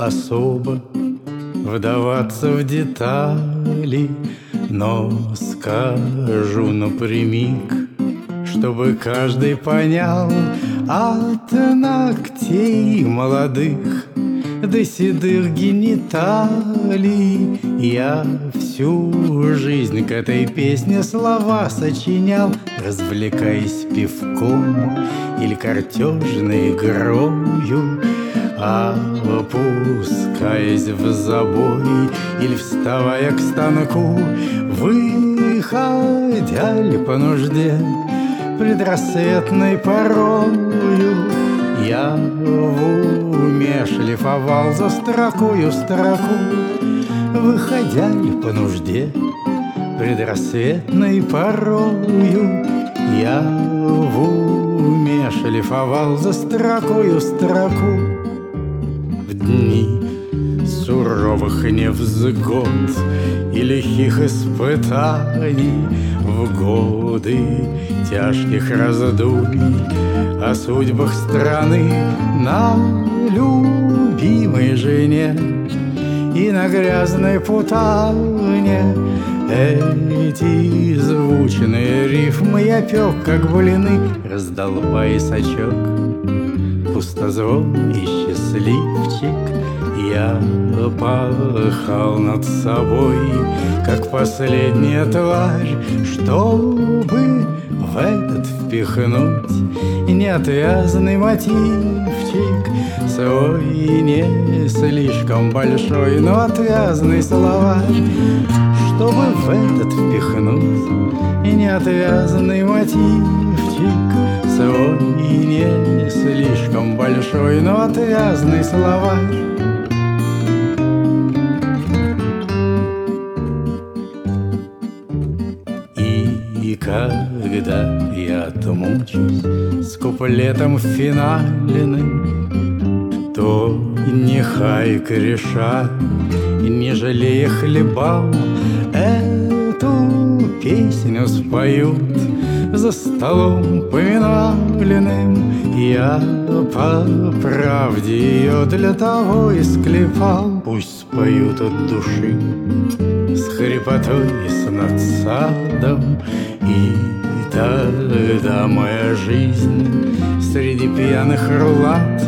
особо вдаваться в детали, но скажу напрямик, чтобы каждый понял, от ногтей молодых до седых гениталий я всю жизнь к этой песне слова сочинял, развлекаясь пивком или картежной игрою, опускаясь в забой или вставая к станку, выходя ли по нужде предрассветной порою. Я в уме шлифовал за строкою строку, выходя ли по нужде предрассветной порою. Я в уме шлифовал за строкою строку. В дни суровых невзгод и лихих испытаний, в годы тяжких раздумий о судьбах страны, на любимой жене и на грязной путане эти звучные рифмы я пек, как блины, раздолбай сачок, пустозвон и счастливчик. Я пахал над собой, как последняя тварь, чтобы в этот впихнуть неотвязный мотивчик свой, не слишком большой, но отвязный словарь, чтобы в этот впихнуть неотвязный мотивчик свой, не слишком большой, но отвязный словарь. И когда я отмучусь с куплетом финальным, то нехай кореша, не жалея хлебам, эту песню споют за столом поминальным. Я по правде ее для того и склепал, пусть споют от души с хрипотой и с надсадом. И тогда моя жизнь среди пьяных рулат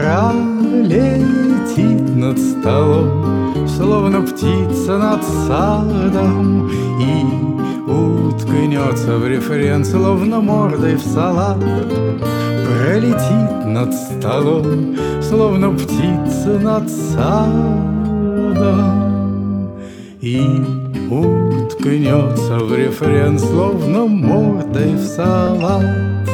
пролетит над столом, словно птица над садом, и уткнется в рефрен, словно мордой в салат. Пролетит над столом, словно птица над садом, и уткнется в рефрен, словно мордой в салат.